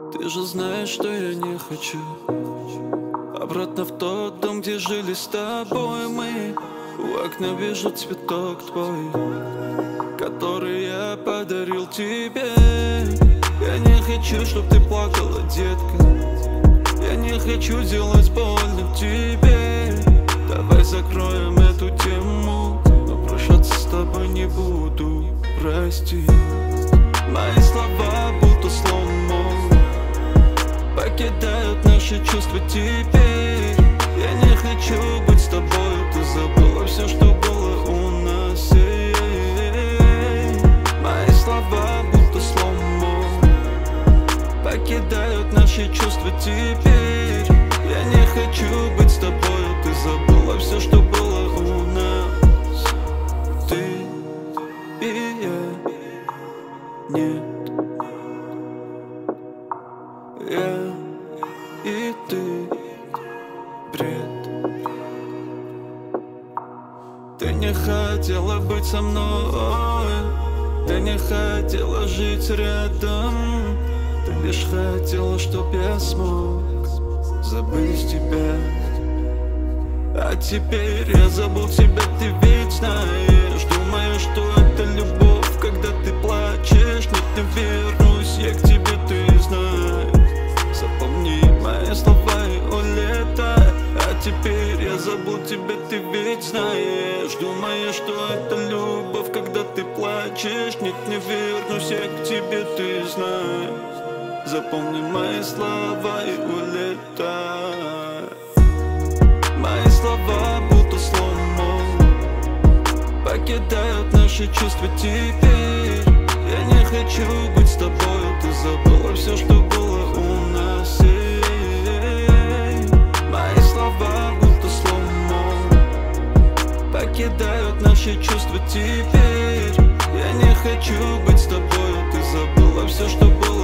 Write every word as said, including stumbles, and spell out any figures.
Ты же знаешь, что я не хочу обратно в тот дом, где жили с тобой мы. У окна вижу цветок твой, который я подарил тебе. Я не хочу, чтоб ты плакала, детка. Я не хочу делать больно тебе. Давай закроем эту тему, но прощаться с тобой не буду, прости. Мои слова будто слоум-моушен покидают наши чувства теперь. Я не хочу быть с тобой, ты забыла все, что было у нас. Мои слова будто слоум-моушен покидают наши чувства теперь. Я не хочу быть с тобой, ты забыла все, что было у нас. Ты и я, нет. Я и ты, бред. Ты не хотела быть со мной, ты не хотела жить рядом. Ты лишь хотела, чтоб я смог забыть тебя. А теперь я забыл тебя, ты ведь знаешь. Думаешь, что это любовь, когда ты плачешь. Нет, не вернусь я к тебе, ты знаешь. Запомни мои слова и улетай. А теперь я забыл тебя, ты ведь знаешь. Думаешь, что это любовь, когда ты плачешь. Нет, не вернусь я к тебе, ты знаешь. Запомни мои слова и улетай. Мои слова будто слоум-моушен покидают наши чувства теперь. Я не хочу быть с тобой, ты забыла все, что было у нас. Мои слова будто слоум-моушен покидают наши чувства теперь. Я не хочу быть с тобой, ты забыла все, что было.